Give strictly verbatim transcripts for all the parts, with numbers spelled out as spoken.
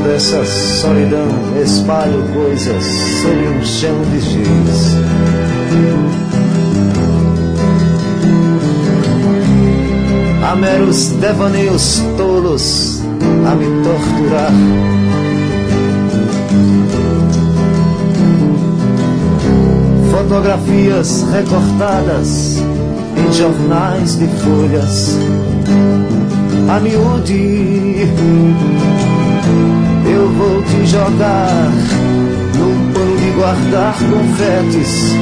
dessa solidão espalho coisas sobre um chão de giz. Há meros devaneios tolos a me torturar. Fotografias recortadas em jornais de folhas. A miúde, eu vou te jogar num pano de guardar confetes.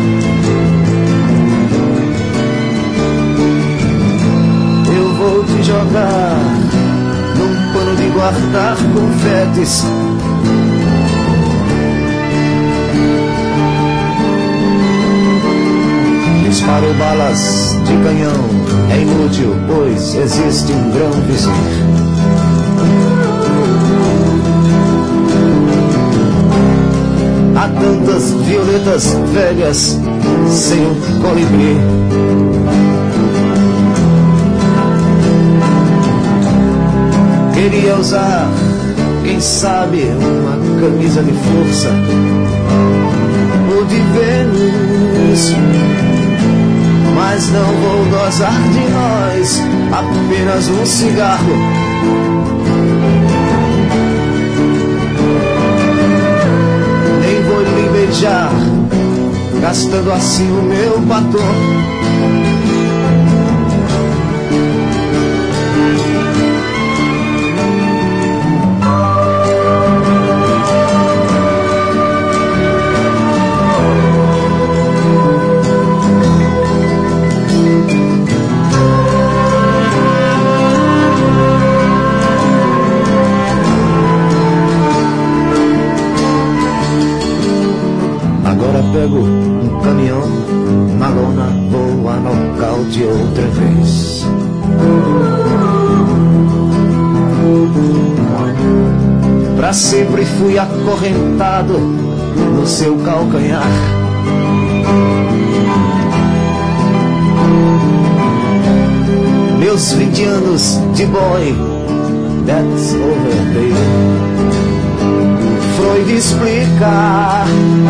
Eu vou te jogar num pano de guardar confetes. Disparo balas de canhão, é inútil, pois existe um grão vizinho. Há tantas violetas velhas sem um colibri. Queria usar, quem sabe, uma camisa de força ou de Vênus, mas não vou gozar de nós, apenas um cigarro. Nem vou lhe beijar, gastando assim o meu batom. Pego um caminhão na lona, vou a nocaute outra vez. Pra sempre fui acorrentado no seu calcanhar. Meus vinte anos de boy, that's over, baby. Freud explica,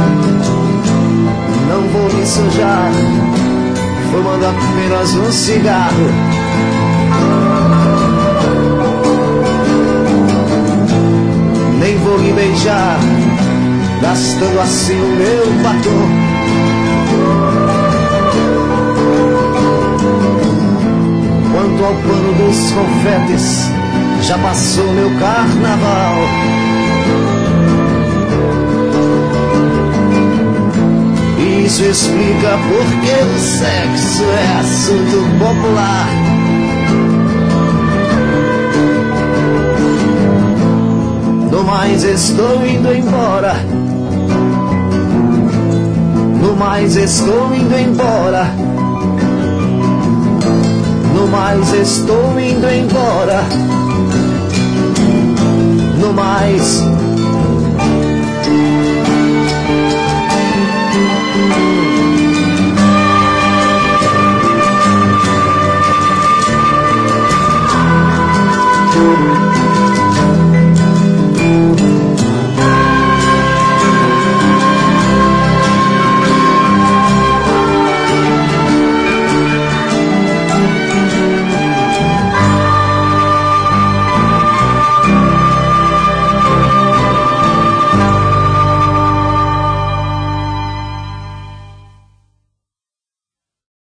não vou me sujar, fumando apenas um cigarro. Nem vou me beijar, gastando assim o meu batom. Quanto ao pano dos confetes, já passou meu carnaval. Isso explica porque o sexo é assunto popular. No mais estou indo embora. No mais estou indo embora. No mais estou indo embora. No mais